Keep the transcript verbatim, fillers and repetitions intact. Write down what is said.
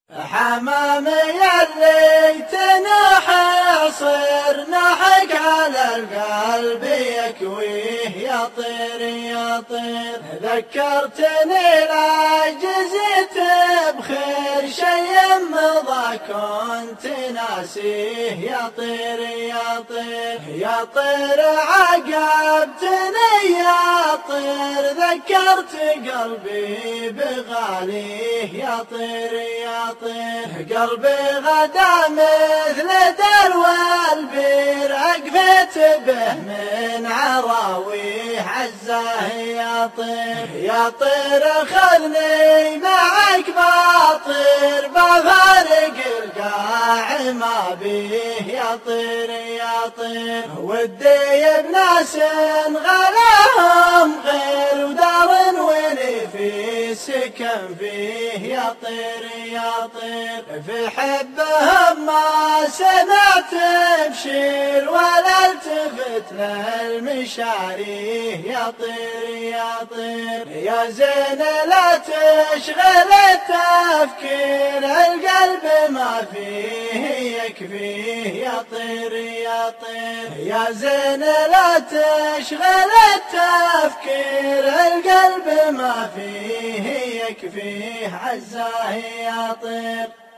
حمام يلي تنحى صرنحك على القلب يكويه يطير يطير. ذكرتني لا جزيت بخير شي مضى كنت ناسيه يطير يطير يطير. عقبتني يطير ذكرت قلبي بغاليه يطير يطير. قلبي غدا مثل دلو البير عقفت به من عراويه عزاه يطير يطير. خذني معك بطير بفارق القاع ما بيه يطير يطير. ودي بناس غلاهم غير ودار ولي في سكن فيه يطير يطير. في حبهم ما سمعت بشير ولا التفت للمشاريه يطير يطير. يا زين لا تشغل التفكير القلب ما فيه يكفيه يطير يطير. يا زين لا تشغل التفكير القلب ما فيه يكفيه عزاه يطير.